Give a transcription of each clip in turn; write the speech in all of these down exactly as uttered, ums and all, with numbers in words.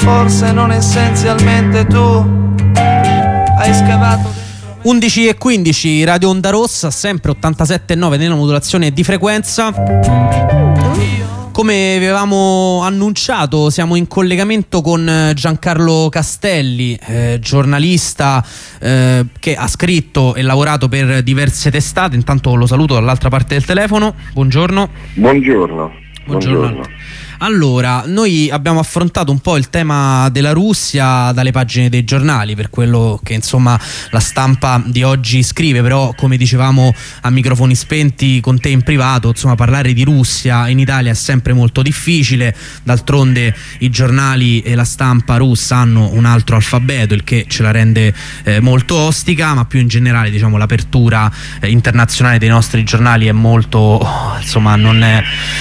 forse non essenzialmente tu hai scavato. undici e quindici, Radio Onda Rossa, sempre ottantasette virgola nove nella modulazione di frequenza. Come avevamo annunciato, siamo in collegamento con Giancarlo Castelli, eh, giornalista eh, che ha scritto e lavorato per diverse testate. Intanto lo saluto dall'altra parte del telefono. Buongiorno. Buongiorno. Buongiorno. Buongiorno. Allora, noi abbiamo affrontato un po' il tema della Russia dalle pagine dei giornali, per quello che insomma la stampa di oggi scrive, però come dicevamo a microfoni spenti con te in privato, insomma parlare di Russia in Italia è sempre molto difficile. D'altronde i giornali e la stampa russa hanno un altro alfabeto, il che ce la rende eh, molto ostica, ma più in generale diciamo l'apertura eh, internazionale dei nostri giornali è molto, oh, insomma non è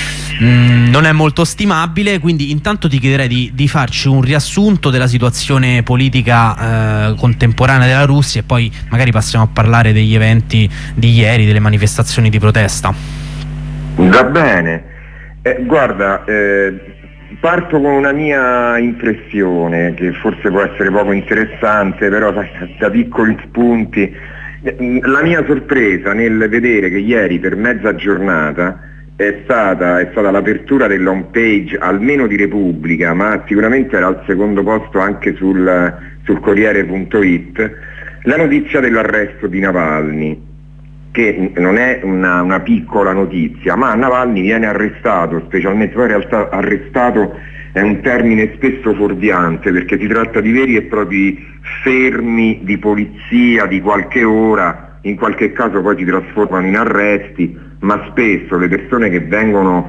Mm, non è molto stimabile. Quindi intanto ti chiederei di, di farci un riassunto della situazione politica eh, contemporanea della Russia e poi magari passiamo a parlare degli eventi di ieri, delle manifestazioni di protesta. Va bene, eh, guarda, eh, parto con una mia impressione che forse può essere poco interessante, però da, da piccoli spunti. La mia sorpresa nel vedere che ieri per mezza giornata È stata, è stata l'apertura dell'home page almeno di Repubblica, ma sicuramente era al secondo posto anche sul, sul Corriere punto it, la notizia dell'arresto di Navalny, che non è una, una piccola notizia, ma Navalny viene arrestato, specialmente poi in realtà arrestato è un termine spesso fuorviante perché si tratta di veri e propri fermi di polizia di qualche ora, in qualche caso poi si trasformano in arresti, ma spesso le persone che vengono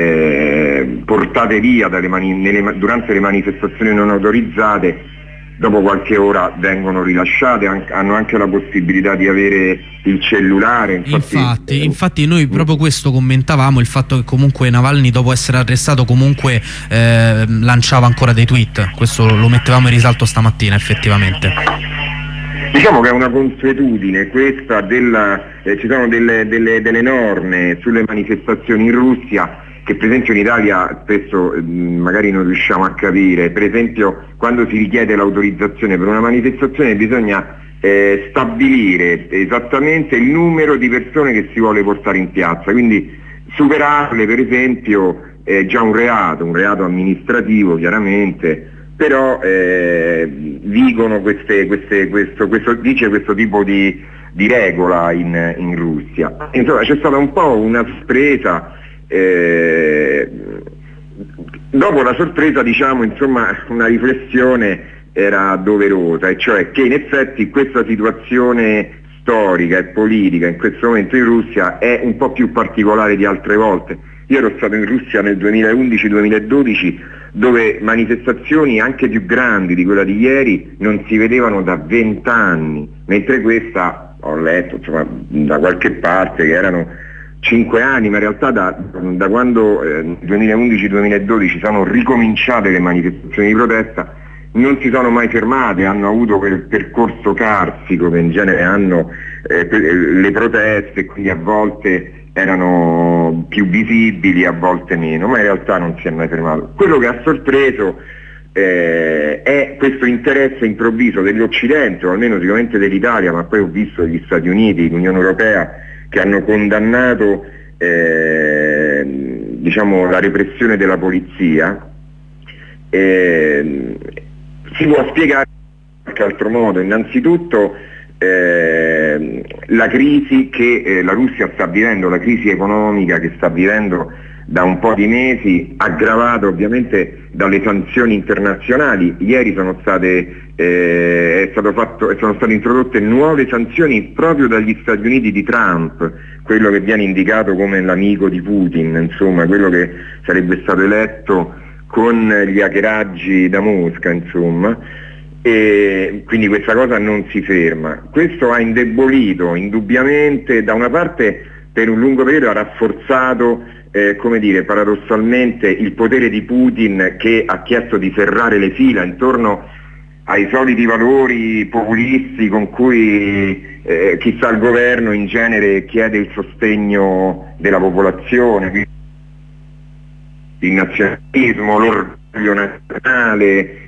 eh, portate via dalle mani, nelle, durante le manifestazioni non autorizzate, dopo qualche ora vengono rilasciate, anche, hanno anche la possibilità di avere il cellulare. Infatti, infatti, eh, infatti noi proprio questo commentavamo, il fatto che comunque Navalny dopo essere arrestato comunque eh, lanciava ancora dei tweet, questo lo mettevamo in risalto stamattina effettivamente. Diciamo che è una consuetudine questa, della, eh, ci sono delle, delle, delle norme sulle manifestazioni in Russia che per esempio in Italia spesso eh, magari non riusciamo a capire. Per esempio quando si richiede l'autorizzazione per una manifestazione bisogna eh, stabilire esattamente il numero di persone che si vuole portare in piazza, quindi superarle per esempio è già un reato, un reato amministrativo chiaramente, però eh, vigono queste, queste, questo, questo, dice questo tipo di, di regola in, in Russia. Insomma c'è stata un po' una sorpresa, eh, dopo la sorpresa diciamo insomma una riflessione era doverosa, e cioè che in effetti questa situazione storica e politica in questo momento in Russia è un po' più particolare di altre volte. Io ero stato in Russia nel duemilaundici duemiladodici dove manifestazioni anche più grandi di quella di ieri non si vedevano da vent'anni, mentre questa ho letto insomma, da qualche parte che erano cinque anni, ma in realtà da, da quando nel eh, duemilaundici duemiladodici sono ricominciate le manifestazioni di protesta non si sono mai fermate, hanno avuto quel percorso carsico che in genere hanno eh, le proteste, quindi a volte erano più visibili, a volte meno, ma in realtà non si è mai fermato. Quello che ha sorpreso eh, è questo interesse improvviso dell'Occidente, o almeno sicuramente dell'Italia, ma poi ho visto gli Stati Uniti, l'Unione Europea, che hanno condannato eh, diciamo, la repressione della polizia. Eh, si può spiegare in qualche altro modo. Innanzitutto Eh, la crisi che eh, la Russia sta vivendo, la crisi economica che sta vivendo da un po' di mesi, aggravata ovviamente dalle sanzioni internazionali. Ieri sono state, eh, è stato fatto, sono state introdotte nuove sanzioni proprio dagli Stati Uniti di Trump, quello che viene indicato come l'amico di Putin, insomma quello che sarebbe stato eletto con gli hackeraggi da Mosca, insomma. E quindi questa cosa non si ferma. Questo ha indebolito indubbiamente, da una parte per un lungo periodo ha rafforzato eh, come dire, paradossalmente il potere di Putin, che ha chiesto di serrare le fila intorno ai soliti valori populisti con cui eh, chi sta al governo in genere chiede il sostegno della popolazione, il nazionalismo, l'orgoglio nazionale,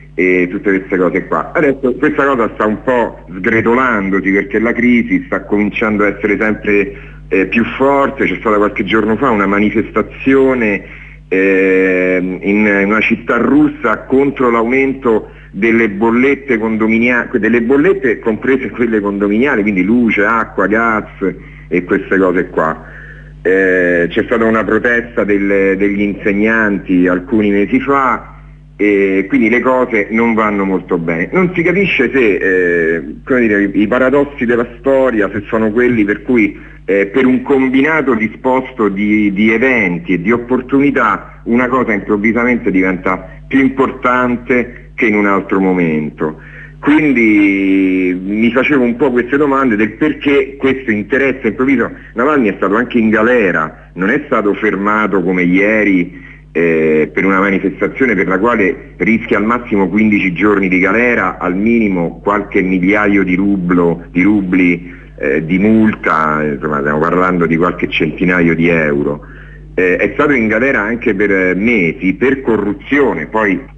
e tutte queste cose qua. Adesso questa cosa sta un po' sgretolandosi perché la crisi sta cominciando a essere sempre eh, più forte. C'è stata qualche giorno fa una manifestazione eh, in una città russa contro l'aumento delle bollette condominiali, delle bollette comprese quelle condominiali, quindi luce, acqua, gas e queste cose qua. Eh, c'è stata una protesta del, degli insegnanti alcuni mesi fa e quindi le cose non vanno molto bene. Non si capisce se eh, come dire, i paradossi della storia, se sono quelli per cui eh, per un combinato disposto di, di eventi e di opportunità una cosa improvvisamente diventa più importante che in un altro momento. Quindi mi facevo un po' queste domande del perché questo interesse improvviso. Navalny è stato anche in galera, non è stato fermato come ieri eh, per una manifestazione per la quale rischia al massimo quindici giorni di galera, al minimo qualche migliaio di, rublo, di rubli eh, di multa, insomma stiamo parlando di qualche centinaio di euro. Eh, è stato in galera anche per mesi per corruzione, poi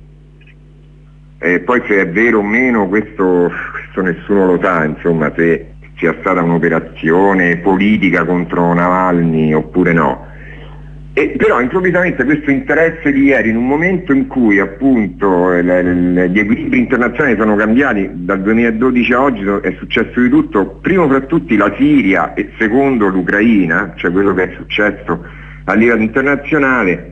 Eh, poi se è vero o meno questo, questo nessuno lo sa, insomma, se sia stata un'operazione politica contro Navalny oppure no. E, però improvvisamente questo interesse di ieri, in un momento in cui appunto le, le, gli equilibri internazionali sono cambiati, dal duemiladodici a oggi è successo di tutto, primo fra tutti la Siria e secondo l'Ucraina, cioè quello che è successo a livello internazionale.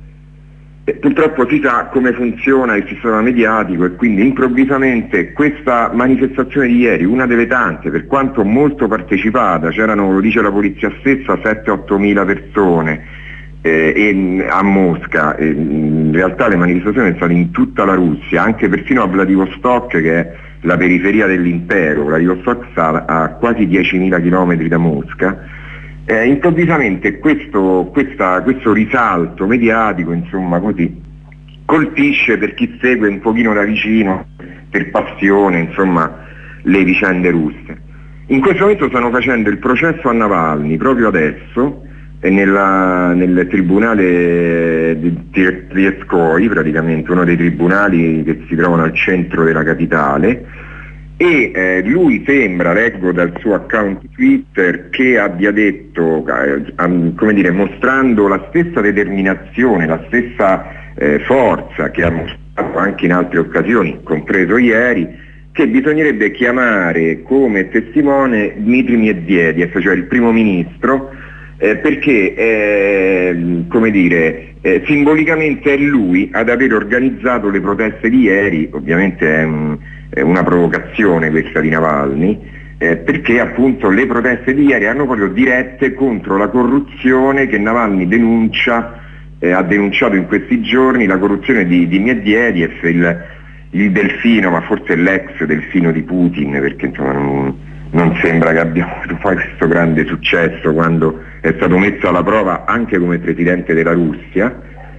E purtroppo si sa come funziona il sistema mediatico e quindi improvvisamente questa manifestazione di ieri, una delle tante, per quanto molto partecipata, c'erano, lo dice la polizia stessa, sette otto mila persone eh, e, a Mosca, e, in realtà le manifestazioni sono state in tutta la Russia, anche persino a Vladivostok, che è la periferia dell'impero. Vladivostok sta a quasi diecimila chilometri da Mosca. Eh, improvvisamente questo, questa, questo risalto mediatico, insomma, così colpisce, per chi segue un pochino da vicino, per passione, insomma, le vicende russe. In questo momento stanno facendo il processo a Navalny proprio adesso eh, nella, nel tribunale di Tverskoy, praticamente uno dei tribunali che si trovano al centro della capitale. E eh, lui sembra, leggo dal suo account Twitter, che abbia detto, eh, come dire, mostrando la stessa determinazione, la stessa eh, forza che ha mostrato anche in altre occasioni, compreso ieri, che bisognerebbe chiamare come testimone Dmitry Medvedev, cioè il primo ministro, eh, perché eh, come dire, eh, simbolicamente è lui ad aver organizzato le proteste di ieri. Ovviamente è un una provocazione questa di Navalny, eh, perché appunto le proteste di ieri hanno proprio dirette contro la corruzione che Navalny denuncia, eh, ha denunciato in questi giorni, la corruzione di, di Medvedev, il, il delfino, ma forse l'ex delfino di Putin, perché insomma non, non sembra che abbia avuto poi questo grande successo quando è stato messo alla prova anche come presidente della Russia.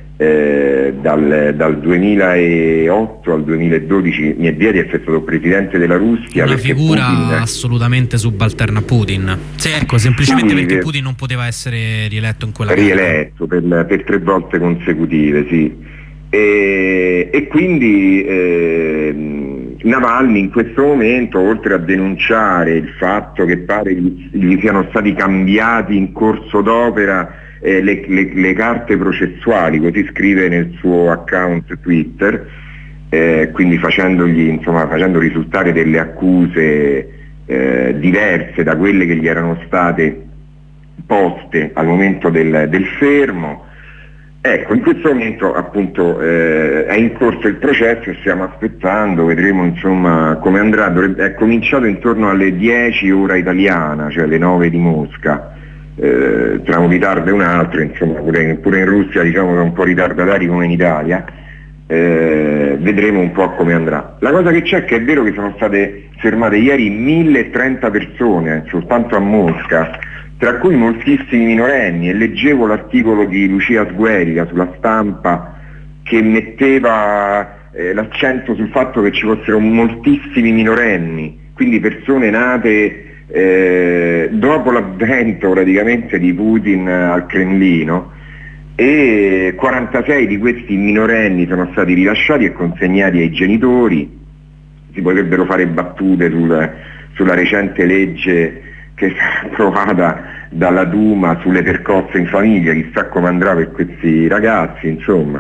Eh, dal, dal duemilaotto al duemiladodici Medvedev è stato presidente della Russia, una figura Putin... assolutamente subalterna a Putin. Sì, ecco, semplicemente sì, perché Putin non poteva essere rieletto in quella rieletto per, per tre volte consecutive, sì. E, e quindi eh, Navalny in questo momento, oltre a denunciare il fatto che pare gli, gli siano stati cambiati in corso d'opera Eh, le, le, le carte processuali, così scrive nel suo account Twitter, eh, quindi facendogli, insomma, facendo risultare delle accuse eh, diverse da quelle che gli erano state poste al momento del, del fermo. Ecco, in questo momento appunto eh, è in corso il processo e stiamo aspettando, vedremo insomma come andrà. Dovrebbe, è cominciato intorno alle dieci ora italiana, cioè alle nove di Mosca. Eh, tra un ritardo e un altro, insomma, pure, pure in Russia diciamo che è un po' ritardatari come in Italia, eh, vedremo un po' come andrà. La cosa che c'è è che è vero che sono state fermate ieri mille e trenta persone soltanto a Mosca, tra cui moltissimi minorenni, e leggevo l'articolo di Lucia Sguerida sulla Stampa che metteva eh, l'accento sul fatto che ci fossero moltissimi minorenni, quindi persone nate Eh, dopo l'avvento praticamente di Putin al Cremlino, e quarantasei di questi minorenni sono stati rilasciati e consegnati ai genitori. Si potrebbero fare battute sul, sulla recente legge che è stata approvata dalla Duma sulle percosse in famiglia, chissà come andrà per questi ragazzi, insomma.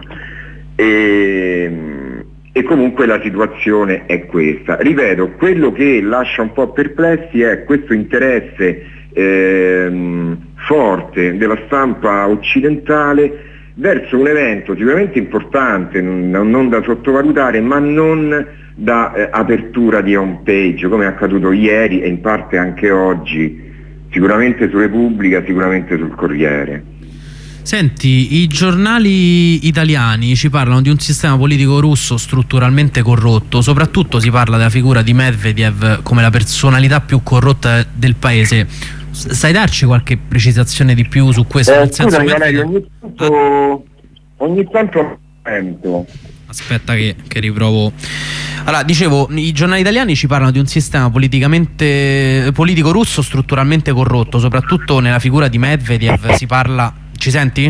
E, e comunque la situazione è questa. Ripeto, quello che lascia un po' perplessi è questo interesse ehm, forte della stampa occidentale verso un evento sicuramente importante, non, non da sottovalutare, ma non da eh, apertura di home page, come è accaduto ieri e in parte anche oggi, sicuramente su Repubblica, sicuramente sul Corriere. Senti, i giornali italiani ci parlano di un sistema politico russo strutturalmente corrotto, soprattutto si parla della figura di Medvedev come la personalità più corrotta del paese. Sai darci qualche precisazione di più su questo? Eh, Nel senso, scusami, Medvedev... ogni tanto, ogni tanto momento. Aspetta che, che riprovo. Allora, dicevo, i giornali italiani ci parlano di un sistema politicamente politico russo strutturalmente corrotto, soprattutto nella figura di Medvedev si parla... Ci senti?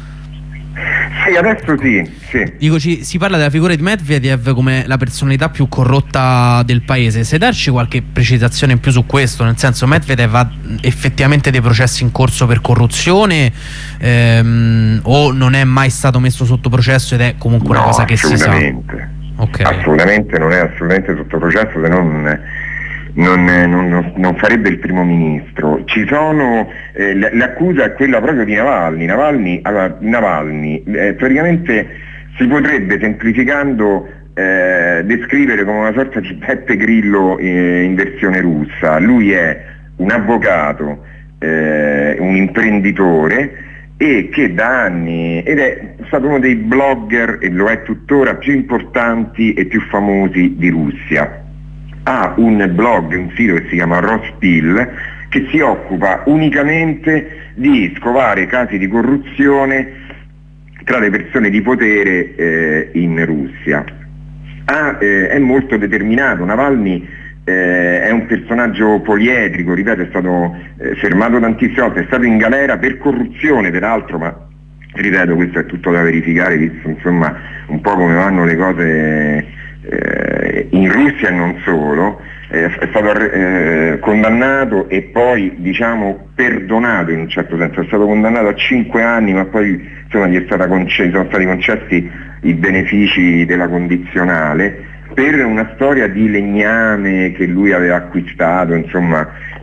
Sì, adesso sì, sì. Dico, ci, si parla della figura di Medvedev come la personalità più corrotta del paese. Sai darci qualche precisazione in più su questo? Nel senso, Medvedev ha effettivamente dei processi in corso per corruzione ehm, o non è mai stato messo sotto processo ed è comunque no, una cosa che si sa? assolutamente. Okay. Assolutamente non è assolutamente sotto processo, se non... Non, non, non farebbe il primo ministro. Ci sono eh, l'accusa è quella proprio di Navalny. Navalny, allora, Navalny eh, praticamente si potrebbe, semplificando, eh, descrivere come una sorta di Beppe Grillo eh, in versione russa. Lui è un avvocato, eh, un imprenditore e che da anni, ed è stato uno dei blogger, e lo è tuttora, più importanti e più famosi di Russia. Ha un blog, un sito che si chiama Rospil, che si occupa unicamente di scovare casi di corruzione tra le persone di potere eh, in Russia. Ha, eh, è molto determinato. Navalny eh, è un personaggio poliedrico, ripeto, è stato eh, fermato tantissime volte, è stato in galera per corruzione peraltro, ma ripeto, questo è tutto da verificare, visto insomma un po' come vanno le cose Eh, in Russia e non solo. Eh, è stato eh, condannato e poi diciamo perdonato in un certo senso, è stato condannato a cinque anni ma poi insomma gli è stata conce- sono stati concessi i benefici della condizionale per una storia di legname che lui aveva acquistato, insomma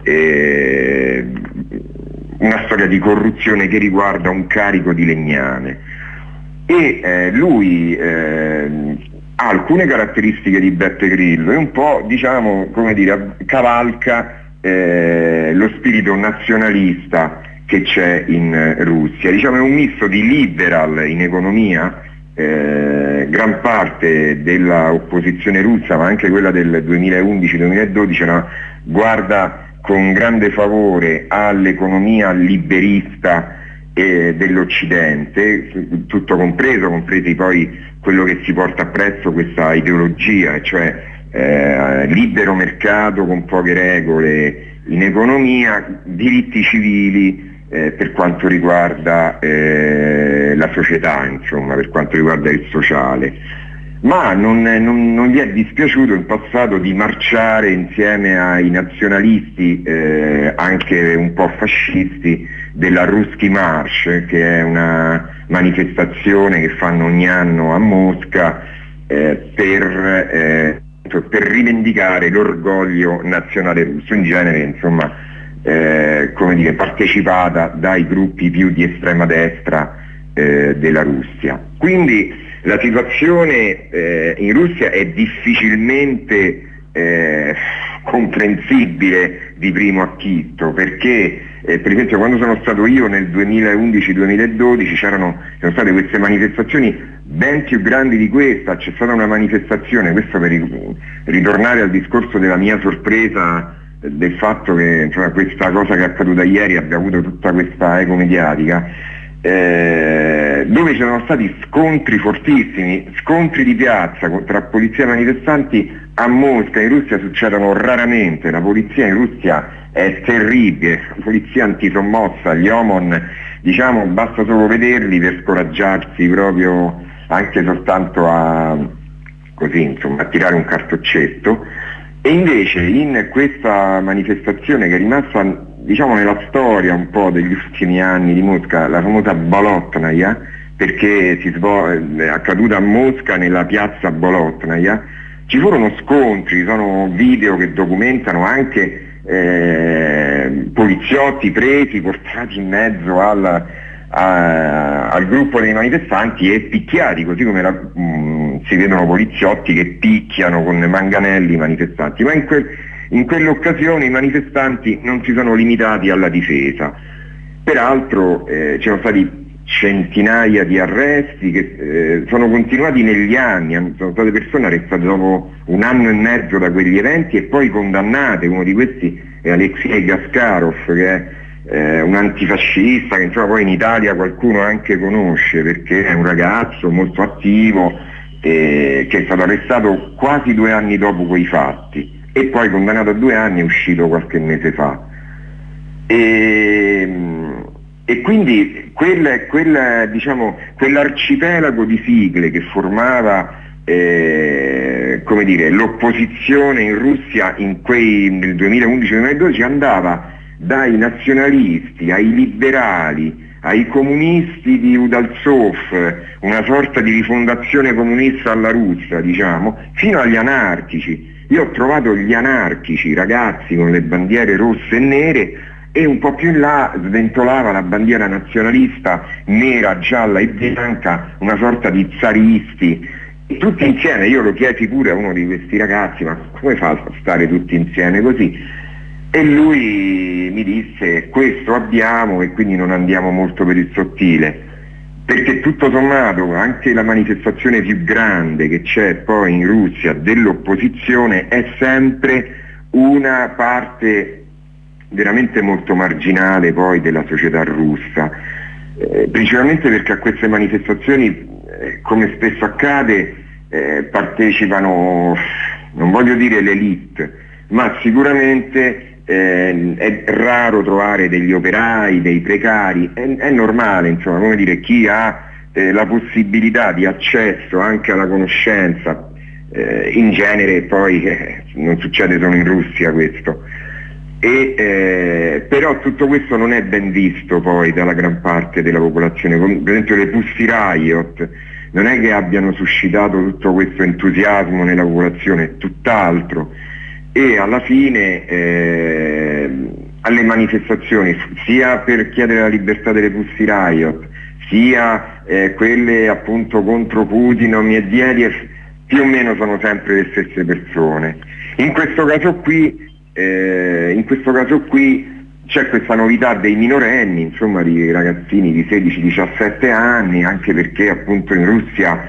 eh, una storia di corruzione che riguarda un carico di legname e eh, lui eh, ha alcune caratteristiche di Beppe Grillo e un po', diciamo, come dire, cavalca eh, lo spirito nazionalista che c'è in Russia. Diciamo è un misto di liberal in economia, eh, gran parte della opposizione russa, ma anche quella del duemilaundici duemiladodici, no, guarda con grande favore all'economia liberista eh, dell'Occidente, tutto compreso, compresi poi quello che si porta appresso questa ideologia, cioè eh, libero mercato con poche regole in economia, diritti civili eh, per quanto riguarda eh, la società, insomma, per quanto riguarda il sociale. Ma non, non, non gli è dispiaciuto in passato di marciare insieme ai nazionalisti, eh, anche un po' fascisti, della Ruski March, che è una manifestazione che fanno ogni anno a Mosca eh, per, eh, per rivendicare l'orgoglio nazionale russo, in genere insomma eh, come dire, partecipata dai gruppi più di estrema destra eh, della Russia. Quindi la situazione eh, in Russia è difficilmente eh, comprensibile di primo acchito, perché eh, per esempio quando sono stato io nel duemilaundici duemiladodici c'erano sono state queste manifestazioni ben più grandi di questa. C'è stata una manifestazione, questo per ritornare al discorso della mia sorpresa eh, del fatto che insomma, questa cosa che è accaduta ieri abbia avuto tutta questa eco mediatica, eh, dove ci sono stati scontri fortissimi, scontri di piazza tra polizia e manifestanti. A Mosca, in Russia, succedono raramente. La polizia in Russia è terribile, la polizia antisommossa, gli Omon diciamo basta solo vederli per scoraggiarsi proprio anche soltanto a così, insomma, a tirare un cartoccetto. E invece in questa manifestazione che è rimasta, diciamo, nella storia un po' degli ultimi anni di Mosca, la famosa Bolotnaya, perché si svol- è accaduta a Mosca nella piazza Bolotnaya, ci furono scontri, ci sono video che documentano anche eh, poliziotti presi, portati in mezzo al, a, al gruppo dei manifestanti e picchiati, così come la, mh, si vedono poliziotti che picchiano con manganelli i manifestanti, ma in, quel, in quell'occasione i manifestanti non si sono limitati alla difesa. Peraltro eh, ci sono stati centinaia di arresti che eh, sono continuati negli anni, sono state persone arrestate dopo un anno e mezzo da quegli eventi e poi condannate. Uno di questi è Alexei Gaskarov, che è eh, un antifascista che insomma poi in Italia qualcuno anche conosce, perché è un ragazzo molto attivo eh, che è stato arrestato quasi due anni dopo quei fatti e poi condannato a due anni, è uscito qualche mese fa. E, E quindi quel, quel, diciamo, quell'arcipelago di sigle che formava eh, come dire, l'opposizione in Russia in quei, nel duemilaundici duemiladodici andava dai nazionalisti ai liberali, ai comunisti di Udaltsov, una sorta di rifondazione comunista alla russa, diciamo, fino agli anarchici. Io ho trovato gli anarchici, ragazzi con le bandiere rosse e nere, e un po' più in là sventolava la bandiera nazionalista nera, gialla e bianca, una sorta di zaristi, e tutti insieme. Io lo chiesi pure a uno di questi ragazzi: ma come fa a stare tutti insieme così? E lui mi disse: questo abbiamo e quindi non andiamo molto per il sottile, perché tutto sommato anche la manifestazione più grande che c'è poi in Russia dell'opposizione è sempre una parte veramente molto marginale poi della società russa, eh, principalmente perché a queste manifestazioni, eh, come spesso accade, eh, partecipano, non voglio dire l'elite, ma sicuramente eh, è raro trovare degli operai, dei precari, è, è normale, insomma, come dire, chi ha eh, la possibilità di accesso anche alla conoscenza, eh, in genere poi eh, non succede solo in Russia questo. E, eh, però tutto questo non è ben visto poi dalla gran parte della popolazione. Per esempio le Pussy Riot non è che abbiano suscitato tutto questo entusiasmo nella popolazione, tutt'altro. E alla fine eh, alle manifestazioni, sia per chiedere la libertà delle Pussy Riot, sia eh, quelle appunto contro Putin o Medvedev, più o meno sono sempre le stesse persone. In questo caso qui Eh, in questo caso qui c'è questa novità dei minorenni, insomma di ragazzini di sedici diciassette anni, anche perché appunto in Russia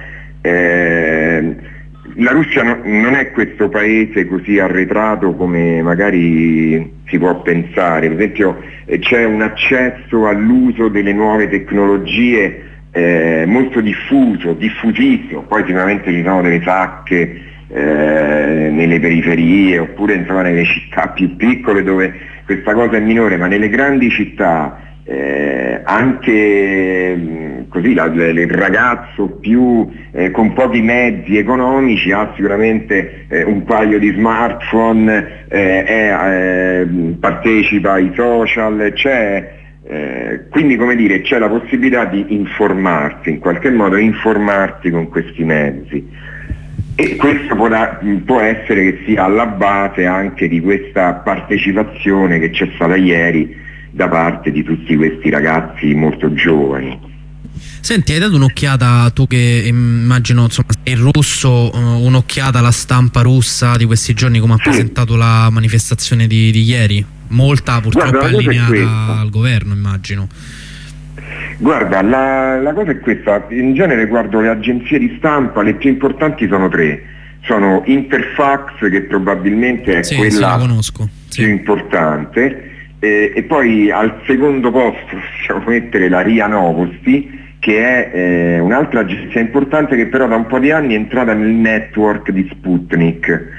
eh, la Russia no, non è questo paese così arretrato come magari si può pensare. Per esempio eh, c'è un accesso all'uso delle nuove tecnologie eh, molto diffuso, diffusissimo, poi sicuramente ci sono delle sacche Eh, nelle periferie oppure insomma nelle città più piccole dove questa cosa è minore, ma nelle grandi città eh, anche mh, così la, il ragazzo più eh, con pochi mezzi economici ha sicuramente eh, un paio di smartphone, eh, è, eh, partecipa ai social, c'è eh, quindi come dire c'è la possibilità di informarsi, in qualche modo informarsi con questi mezzi. E questo può, da, può essere che sia alla base anche di questa partecipazione che c'è stata ieri da parte di tutti questi ragazzi molto giovani. Senti, hai dato un'occhiata, tu che immagino insomma sei russo, un'occhiata alla stampa russa di questi giorni, come ha sì. presentato la manifestazione di, di ieri? Molta purtroppo Guarda, è allineata al governo, immagino. Guarda, la, la cosa è questa: in genere guardo le agenzie di stampa, le più importanti sono tre, sono Interfax, che probabilmente è sì, quella sì, più sì. importante, e, e poi al secondo posto possiamo mettere la RIA Novosti, che è eh, un'altra agenzia importante che però da un po' di anni è entrata nel network di Sputnik,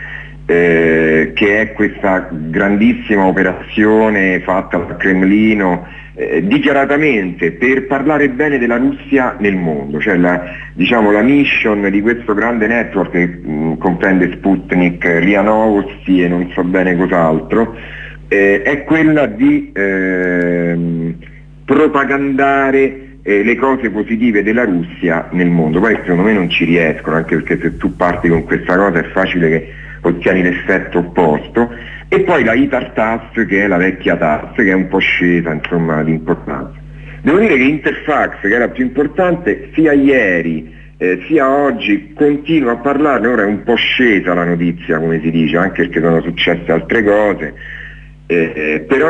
eh, che è questa grandissima operazione fatta dal Cremlino eh, dichiaratamente per parlare bene della Russia nel mondo, cioè la, diciamo, la mission di questo grande network che mh, comprende Sputnik, R I A Novosti e non so bene cos'altro, eh, è quella di eh, propagandare eh, le cose positive della Russia nel mondo. Poi secondo me non ci riescono, anche perché se tu parti con questa cosa è facile che ottieni l'effetto opposto. E poi la Itar-Tass, che è la vecchia Tass, che è un po' scesa insomma di importanza. Devo dire che Interfax, che era più importante, sia ieri eh, sia oggi continua a parlarne. Ora è un po' scesa la notizia, come si dice, anche perché sono successe altre cose, eh, però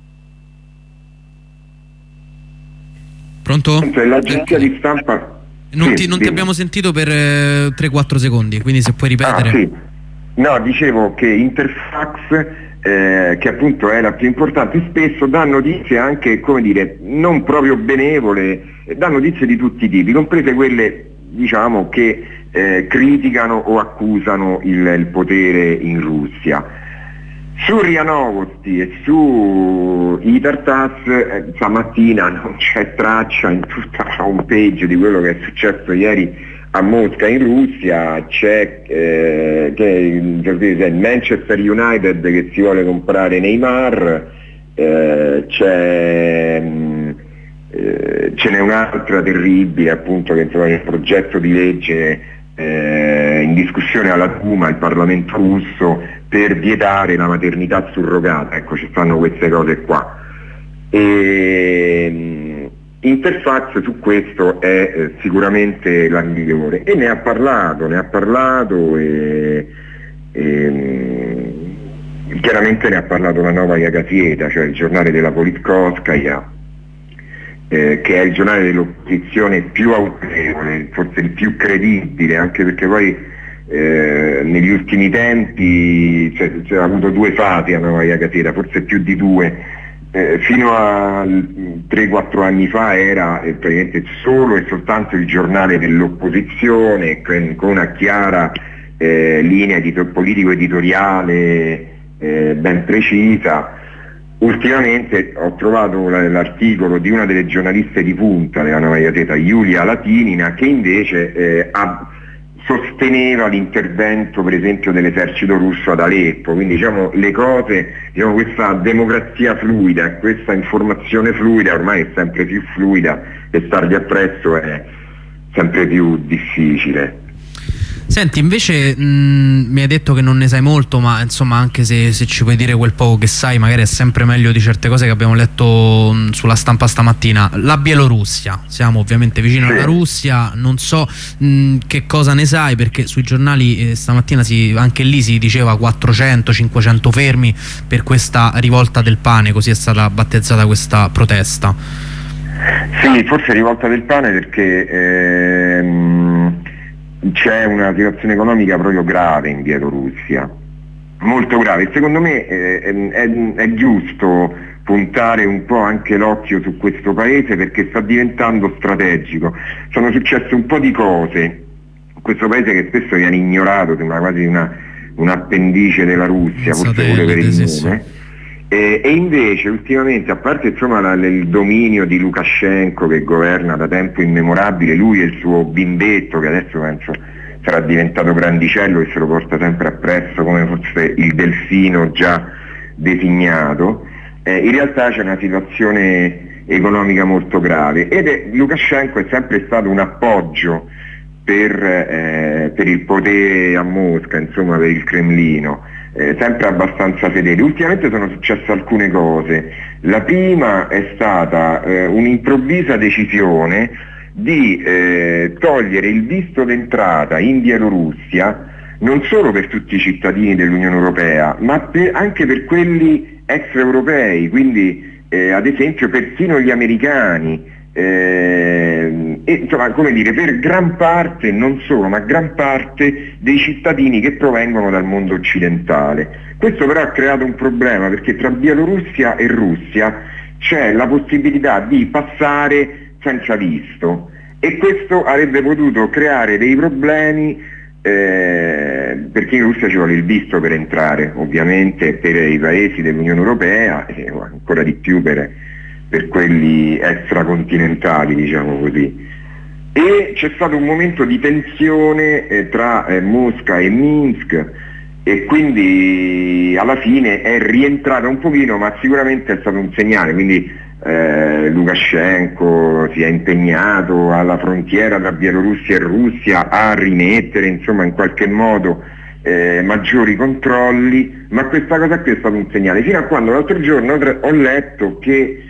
Pronto? l'agenzia di stampa non, sì, ti, non ti abbiamo sentito per eh, tre quattro secondi, quindi se puoi ripetere. Ah, sì. No, dicevo che Interfax, eh, che appunto è la più importante, spesso dà notizie anche, come dire, non proprio benevole, dà notizie di tutti i tipi, comprese quelle, diciamo, che eh, criticano o accusano il, il potere in Russia. Su R I A Novosti e su Itar-Tass eh, stamattina non c'è traccia in tutta la home page di quello che è successo ieri a Mosca in Russia. C'è eh, che, il Manchester United che si vuole comprare Neymar, eh, c'è, eh, ce n'è un'altra terribile appunto che insomma, è il progetto di legge eh, in discussione alla Duma, il Parlamento russo, per vietare la maternità surrogata. Ecco, ci stanno queste cose qua. E Interfax su questo è eh, sicuramente la migliore e ne ha parlato, ne ha parlato e, e chiaramente ne ha parlato la Novaya Gazeta, cioè il giornale della Politkovskaya, eh, che è il giornale dell'opposizione più autorevole, forse il più credibile, anche perché poi Eh, negli ultimi tempi c'è, c'è avuto due fasi a Novaya Gazeta, forse più di due. Eh, fino a tre quattro anni fa era eh, praticamente solo e soltanto il giornale dell'opposizione con, con una chiara eh, linea edito- politico-editoriale eh, ben precisa. Ultimamente ho trovato la, l'articolo di una delle giornaliste di punta della Novaya Gazeta, Yulia Latinina, che invece eh, ha sosteneva l'intervento per esempio dell'esercito russo ad Aleppo, quindi diciamo le cose, diciamo, questa democrazia fluida, questa informazione fluida ormai è sempre più fluida e stargli appresso è sempre più difficile. Senti, invece mh, mi hai detto che non ne sai molto, ma insomma anche se, se ci puoi dire quel poco che sai, magari è sempre meglio di certe cose che abbiamo letto mh, sulla stampa stamattina. La Bielorussia, siamo ovviamente vicino sì. alla Russia, non so mh, che cosa ne sai, perché sui giornali eh, stamattina si, anche lì si diceva quattrocento cinquecento fermi per questa rivolta del pane, così è stata battezzata questa protesta. Sì, forse rivolta del pane perché ehm... c'è una situazione economica proprio grave in Bielorussia, molto grave. Secondo me eh, è, è giusto puntare un po' anche l'occhio su questo paese perché sta diventando strategico. Sono successe un po' di cose in questo paese che spesso viene ignorato, sembra quasi una, un appendice della Russia, forse pure per il nome. E, e invece ultimamente, a parte insomma la, il dominio di Lukashenko che governa da tempo immemorabile, lui e il suo bimbetto che adesso penso sarà diventato grandicello e se lo porta sempre appresso come fosse il delfino già designato, eh, in realtà c'è una situazione economica molto grave ed è, Lukashenko è sempre stato un appoggio per, eh, per il potere a Mosca, insomma per il Cremlino. Eh, sempre abbastanza fedeli. Ultimamente sono successe alcune cose. La prima è stata eh, un'improvvisa decisione di eh, togliere il visto d'entrata in Bielorussia non solo per tutti i cittadini dell'Unione Europea, ma per, anche per quelli extraeuropei, quindi eh, ad esempio persino gli americani. Eh, e, insomma, come dire, per gran parte, non solo, ma gran parte dei cittadini che provengono dal mondo occidentale. Questo però ha creato un problema perché tra Bielorussia e Russia c'è la possibilità di passare senza visto e questo avrebbe potuto creare dei problemi eh, perché in Russia ci vuole il visto per entrare, ovviamente per i paesi dell'Unione Europea e ancora di più per, per quelli extracontinentali, diciamo così. E c'è stato un momento di tensione eh, tra eh, Mosca e Minsk, e quindi alla fine è rientrata un pochino, ma sicuramente è stato un segnale, quindi eh, Lukashenko si è impegnato alla frontiera tra Bielorussia e Russia a rimettere insomma in qualche modo eh, maggiori controlli, ma questa cosa qui è stato un segnale, fino a quando l'altro giorno ho letto che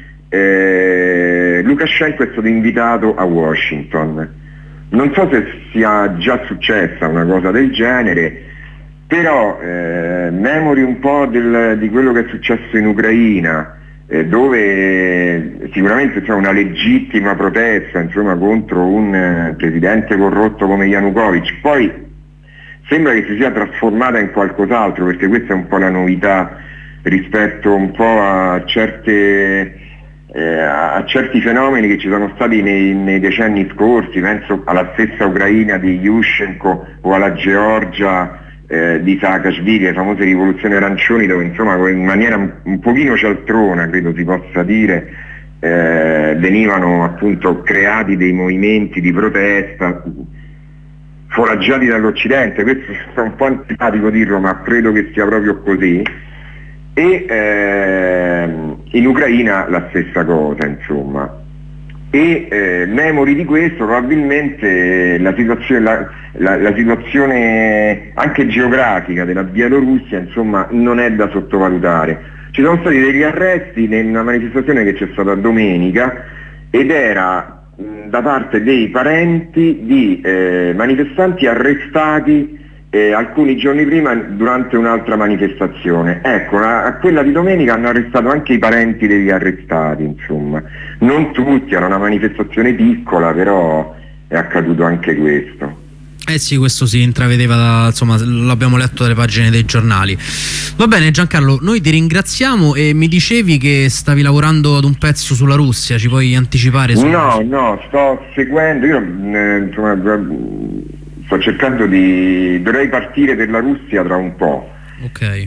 eh, Lukashenko è stato invitato a Washington. Non so se sia già successa una cosa del genere, però eh, memori un po' del, di quello che è successo in Ucraina, eh, dove sicuramente c'è una legittima protesta insomma, contro un eh, presidente corrotto come Yanukovych, poi sembra che si sia trasformata in qualcos'altro, perché questa è un po' la novità rispetto un po' a certe... Eh, a certi fenomeni che ci sono stati nei, nei decenni scorsi, penso alla stessa Ucraina di Yushchenko o alla Georgia eh, di Saakashvili, le famose rivoluzioni arancioni, dove insomma in maniera un, un pochino cialtrona, credo si possa dire, eh, venivano appunto creati dei movimenti di protesta foraggiati dall'Occidente. Questo è un po' antipatico dirlo, ma credo che sia proprio così. E ehm, in Ucraina la stessa cosa, insomma. E eh, memori di questo, probabilmente la situazione, la, la, la situazione anche geografica della Bielorussia, insomma, non è da sottovalutare. Ci sono stati degli arresti nella manifestazione che c'è stata domenica, ed era mh, da parte dei parenti di eh, manifestanti arrestati Eh, alcuni giorni prima durante un'altra manifestazione. Ecco, a, a quella di domenica hanno arrestato anche i parenti degli arrestati, insomma. Non tutti, era una manifestazione piccola, però è accaduto anche questo. Eh sì, questo si intravedeva, da, insomma, l'abbiamo letto dalle pagine dei giornali. Va bene Giancarlo, noi ti ringraziamo, e mi dicevi che stavi lavorando ad un pezzo sulla Russia, ci puoi anticipare? Su... No, no, sto seguendo, io eh, insomma, sto cercando di... dovrei partire per la Russia tra un po'. Ok.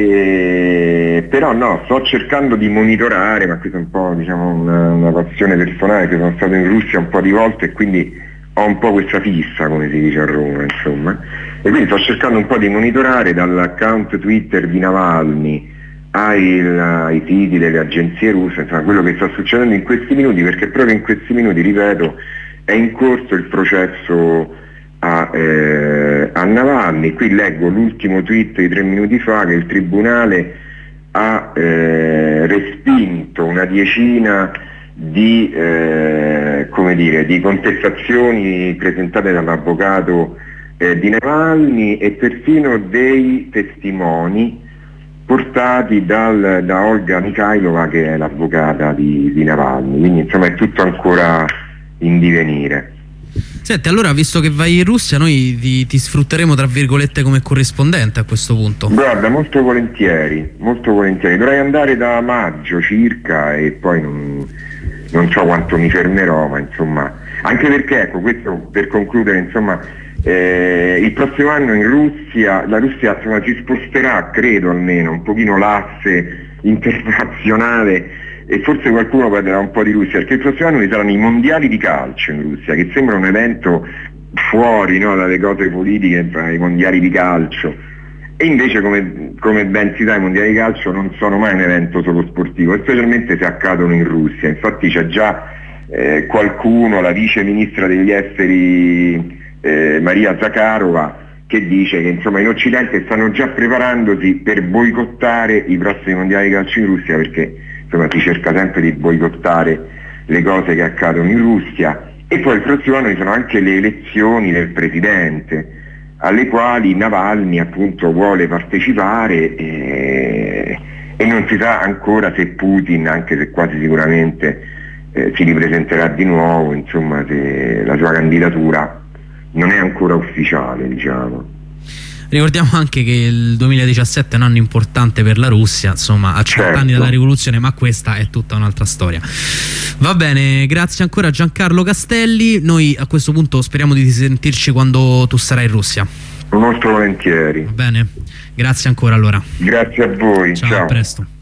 E... però no, sto cercando di monitorare, ma questa è un po' diciamo una, una passione personale, che sono stato in Russia un po' di volte e quindi ho un po' questa fissa, come si dice a Roma, insomma. E quindi sto cercando un po' di monitorare dall'account Twitter di Navalny ai, ai siti delle agenzie russe, insomma, quello che sta succedendo in questi minuti, perché proprio in questi minuti, ripeto, è in corso il processo A, eh, a Navalny. Qui leggo l'ultimo tweet di tre minuti fa, che il tribunale ha eh, respinto una decina di, eh, come dire, di contestazioni presentate dall'avvocato eh, di Navalny, e persino dei testimoni portati dal, da Olga Mikhailova, che è l'avvocata di, di Navalny. Quindi insomma è tutto ancora in divenire. Senti, allora, visto che vai in Russia, noi ti, ti sfrutteremo tra virgolette come corrispondente a questo punto. Guarda, molto volentieri, molto volentieri. Dovrei andare da maggio circa, e poi non, non so quanto mi fermerò, ma insomma, anche perché, ecco, questo per concludere, insomma, eh, il prossimo anno in Russia, la Russia insomma, si sposterà, credo almeno, un pochino l'asse internazionale, e forse qualcuno parlerà un po' di Russia, perché il prossimo anno ci saranno i mondiali di calcio in Russia, che sembra un evento fuori, no, dalle cose politiche, i mondiali di calcio, e invece come, come ben si sa, i mondiali di calcio non sono mai un evento solo sportivo, specialmente se accadono in Russia. Infatti c'è già eh, qualcuno, la vice ministra degli esteri eh, Maria Zakharova, che dice che insomma in Occidente stanno già preparandosi per boicottare i prossimi mondiali di calcio in Russia, perché insomma si cerca sempre di boicottare le cose che accadono in Russia. E poi il prossimo anno ci sono anche le elezioni del presidente, alle quali Navalny appunto vuole partecipare, e, e non si sa ancora se Putin, anche se quasi sicuramente eh, si ripresenterà di nuovo, insomma, se la sua candidatura non è ancora ufficiale, diciamo. Ricordiamo anche che il duemiladiciassette è un anno importante per la Russia, insomma, a cento anni dalla rivoluzione, ma questa è tutta un'altra storia. Va bene, grazie ancora Giancarlo Castelli, noi a questo punto speriamo di sentirci quando tu sarai in Russia. Lo mostro volentieri. Va bene, grazie ancora allora. Grazie a voi. Ciao, ciao. a presto.